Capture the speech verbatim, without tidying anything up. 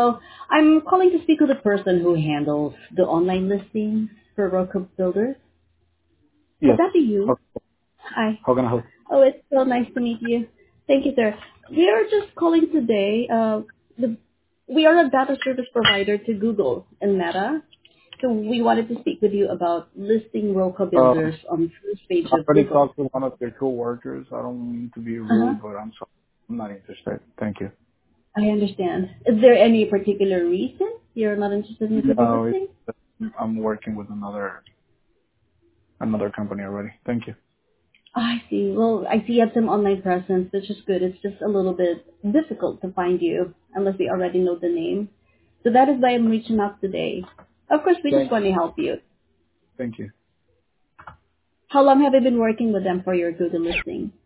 Hello. I'm calling to speak with the person who handles the online listings for Roku Builders. Would Yes. that be you? How, Hi. how can I help? Oh, it's so nice to meet you. Thank you, sir. We are just calling today. Uh, the, we are a data service provider to Google and Meta. So we wanted to speak with you about listing Roku Um, Builders on first page I of already Google. talked to one of your co-workers. I don't mean to be Uh-huh. rude, but I'm sorry. I'm not interested. Thank you. I understand. Is there any particular reason you're not interested in Google No, listing? it's, I'm working with another another company already. Thank you. I see. Well, I see you have some online presence, which is good. It's just a little bit difficult to find you unless we already know the name. So that is why I'm reaching out today. Of course, we just Thank want to help you. thank you. How long have you been working with them for your Google listing?